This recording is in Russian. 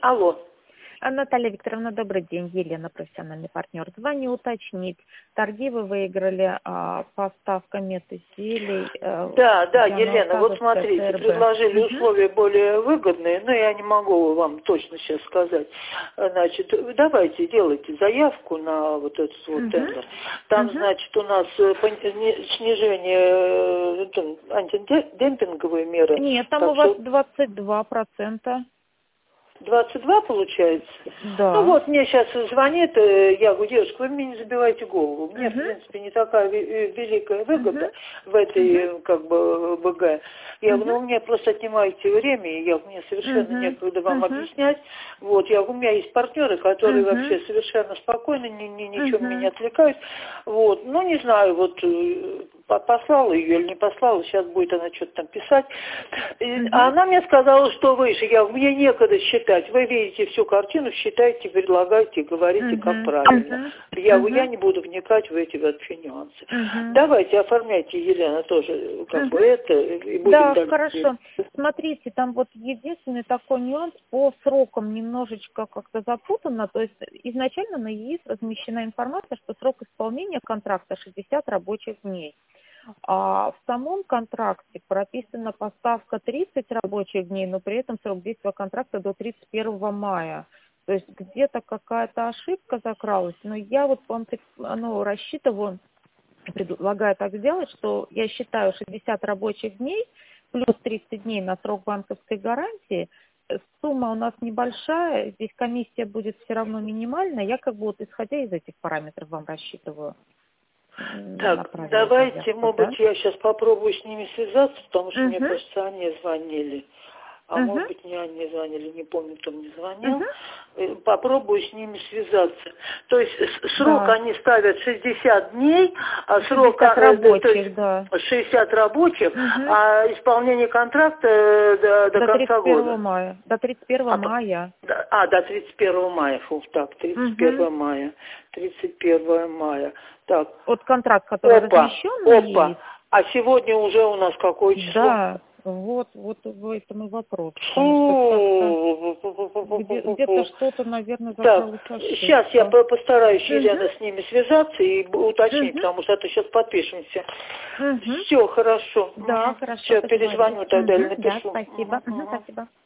Алло. Наталья Викторовна, добрый день. Елена, профессиональный партнер. Звоню уточнить. Торги вы выиграли, поставка медизделий. Да, Елена, вот смотрите, ТРБ. предложили условия более выгодные, но я не могу вам точно сейчас сказать. Значит, давайте делайте заявку на вот этот вот тендер. Там, значит, у нас снижение антидемпинговые меры. Нет, там у вас 22%. 22 получается? Да. Ну вот, мне сейчас звонит, я говорю, девушка, вы мне не забивайте голову. Мне, в принципе, не такая великая выгода в этой, как бы, БГ. Я говорю, ну, вы мне просто отнимаете время, и мне совершенно некогда вам объяснять. Вот, я говорю, у меня есть партнеры, которые вообще совершенно спокойно, ничем меня не отвлекают. Вот, ну, не знаю, вот, послала ее или не послала, сейчас будет она что-то там писать. А она мне сказала, что выше. Я говорю, мне некогда считать. Вы видите всю картину, считаете, предлагаете, говорите, как правильно. Я говорю, я не буду вникать в эти вообще нюансы. Давайте, оформляйте, Елена, тоже как бы это. И будем да, хорошо. Смотрите, там вот единственный такой нюанс по срокам немножечко как-то запутано. То есть изначально на ЕИС размещена информация, что срок исполнения контракта 60 рабочих дней. А в самом контракте прописана поставка 30 рабочих дней, но при этом срок действия контракта до 31 мая. То есть где-то какая-то ошибка закралась, но я вот вам рассчитываю, предлагаю так сделать, что я считаю 60 рабочих дней плюс 30 дней на срок банковской гарантии. Сумма у нас небольшая, здесь комиссия будет все равно минимальная. Я как бы вот исходя из этих параметров вам рассчитываю. Так, давайте, может быть, я сейчас попробую с ними связаться, потому что мне кажется, они звонили. А может быть, не они звонили, не помню, кто мне звонил. Попробую с ними связаться. То есть срок они ставят 60 дней, а срок 60 рабочих, 60 рабочих, а исполнение контракта до конца года. Мая. До 31 мая. До 31 мая. Фу, так, 31 мая. 31 мая. Так. Вот контракт, который размещен. А сегодня уже у нас какое число? Да. Вот в этом и вопрос. Где-то что-то, наверное, закралось. Так, сейчас я постараюсь, Елена, с ними связаться и уточнить, потому что это сейчас подпишемся. Все, хорошо. Да, хорошо. Все, перезвоню тогда или напишу. Да, спасибо. Спасибо.